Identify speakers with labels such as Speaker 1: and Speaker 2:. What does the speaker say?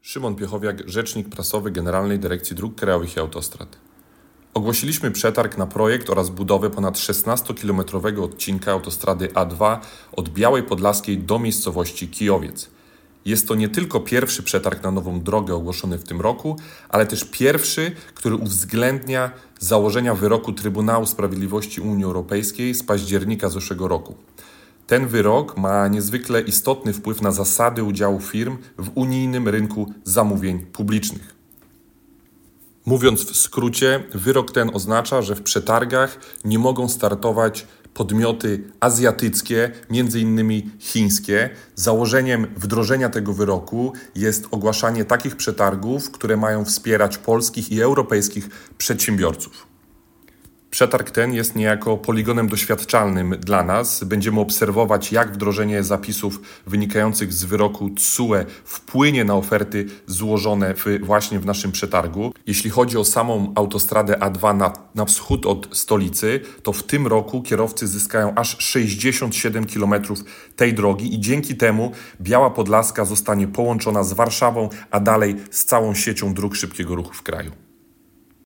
Speaker 1: Szymon Piechowiak, rzecznik prasowy Generalnej Dyrekcji Dróg Krajowych i Autostrad. Ogłosiliśmy przetarg na projekt oraz budowę ponad 16-kilometrowego odcinka autostrady A2 od Białej Podlaskiej do miejscowości Kijowiec. Jest to nie tylko pierwszy przetarg na nową drogę ogłoszony w tym roku, ale też pierwszy, który uwzględnia założenia wyroku Trybunału Sprawiedliwości Unii Europejskiej z października zeszłego roku. Ten wyrok ma niezwykle istotny wpływ na zasady udziału firm w unijnym rynku zamówień publicznych. Mówiąc w skrócie, wyrok ten oznacza, że w przetargach nie mogą startować podmioty azjatyckie, m.in. chińskie. Założeniem wdrożenia tego wyroku jest ogłaszanie takich przetargów, które mają wspierać polskich i europejskich przedsiębiorców. Przetarg ten jest niejako poligonem doświadczalnym dla nas. Będziemy obserwować, jak wdrożenie zapisów wynikających z wyroku TSUE wpłynie na oferty złożone właśnie w naszym przetargu. Jeśli chodzi o samą autostradę A2 na wschód od stolicy, to w tym roku kierowcy zyskają aż 67 km tej drogi i dzięki temu Biała Podlaska zostanie połączona z Warszawą, a dalej z całą siecią dróg szybkiego ruchu w kraju.